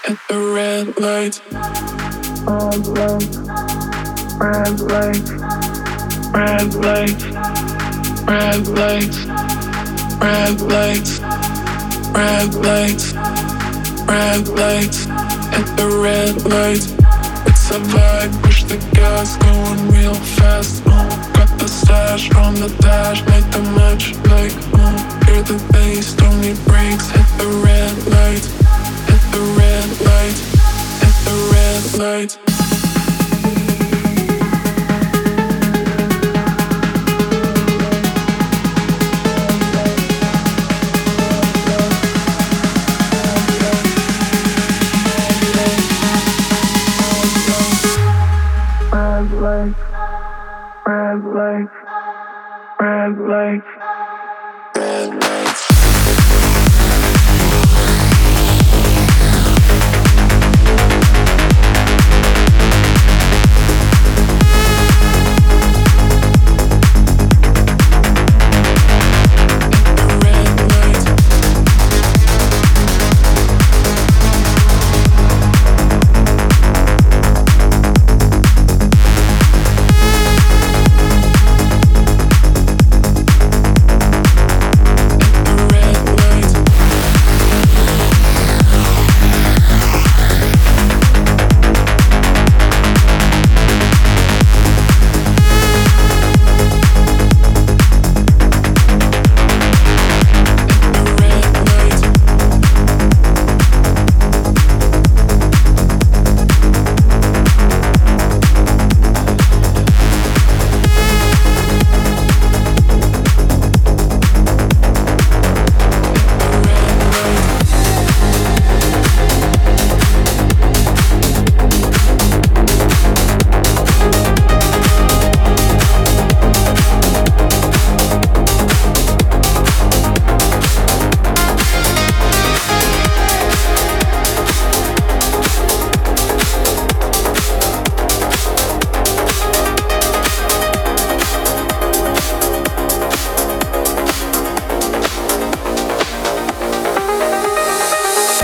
at the red light. Red light, red light, red light, red light, red light, red light, red light, at the red light. It's a vibe, push the gas, going real fast. Got the stash from the dash, light the match like hear the bass, don't need brakes. Hit the red light, hit the red light, hit the red light. Red light, red light, red light.